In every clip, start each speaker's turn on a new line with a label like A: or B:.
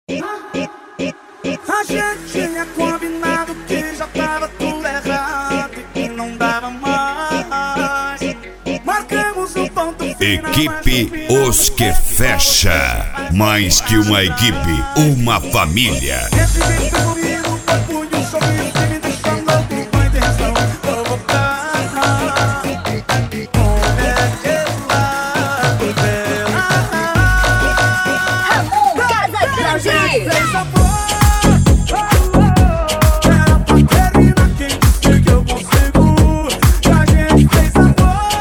A: A gente tinha combinado que já tava tudo errado e não dava mais. Marcamos um ponto final.
B: Equipe Os Que Fecha. Mais que uma equipe, uma família.
A: Esse jeito comigo, punho um sorriso que me deixa louco com a intenção de provocar. Como é que largo dela?
C: Ramon Casagrande.
A: Fez amor. Era paterina quem disse que eu consigo. Que a gente fez amor.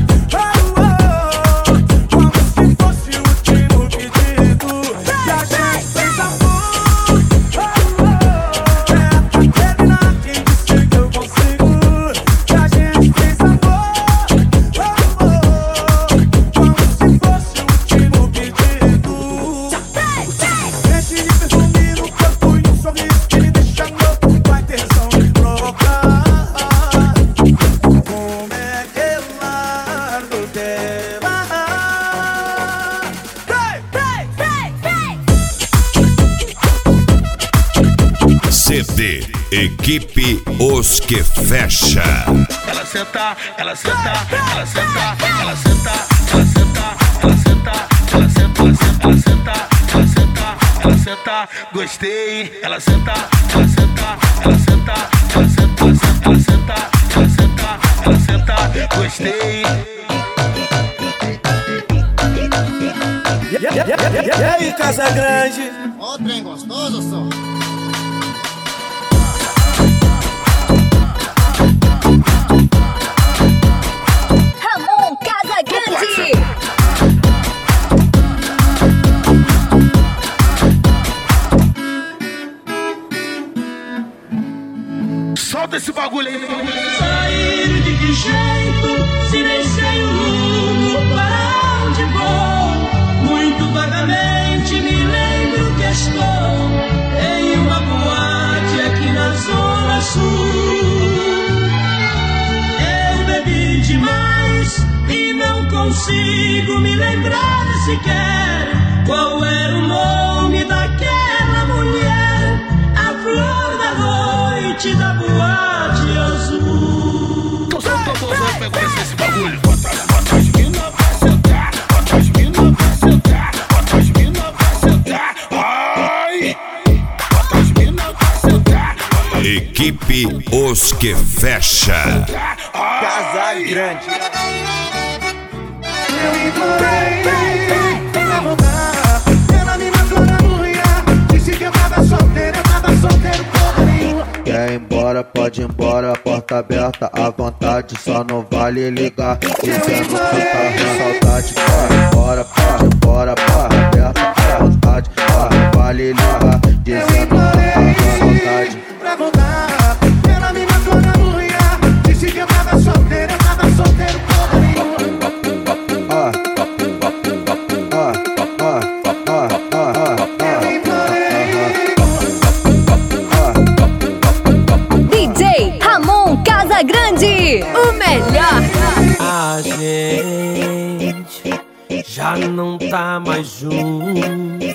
A: Como se fosse o último pedido. Que a gente fez amor. Era paterina quem disse que eu consigo. Que a gente fez amor. Como se fosse o último pedido. Mexe de perfume no corpo e um sorriso que me deixa louco com a intenção de provocar. Como é que largo dela?
B: CD Equipe Os Que Fecha.
D: Ela senta, ela senta, ela senta, ela senta, ela senta, ela senta, ela senta, ela senta, ela senta, ela senta, gostei. Ela senta, ela senta, ela senta, ela senta, ela senta, ela senta, ela senta, gostei.
A: E aí, Casagrande?
E: Ó, trem gostoso, só.
C: Ramon Casagrande.
D: Solta esse bagulho aí,
F: Sair de que jeito, se nem sei o rumo, para onde vou? Muito vagamente me lembro que estou em uma boate aqui na Zona Sul. Eu bebi demais e não consigo me lembrar sequer qual era o nome daquela mulher, a flor da noite da boate azul.
D: tô bolsando pra conhecer esse bagulho. Bota as mina, vai sentar. Bota as mina, vai sentar. Bota as mina, vai sentar. Ai! Bota as mina, vai sentar.
B: Equipe Os Que Fecha.
A: Casagrande. Eu implorei pra voltar. Ela me matou na unha. Disse que eu tava solteiro porra nenhuma.
G: Quer ir embora, pode ir embora, porta aberta à vontade, só não vale ligar. Dizendo que tá com saudade, corre embora, porta embora, porta aberta à vontade, corre, vale ligar. Dizendo que tá com saudade.
A: Pra voltar. Ela me matou na unha. Disse que eu tava solteiro porra nenhuma.
C: DJ Ramon Casagrande. O melhor.
F: A gente já não tá mais junto.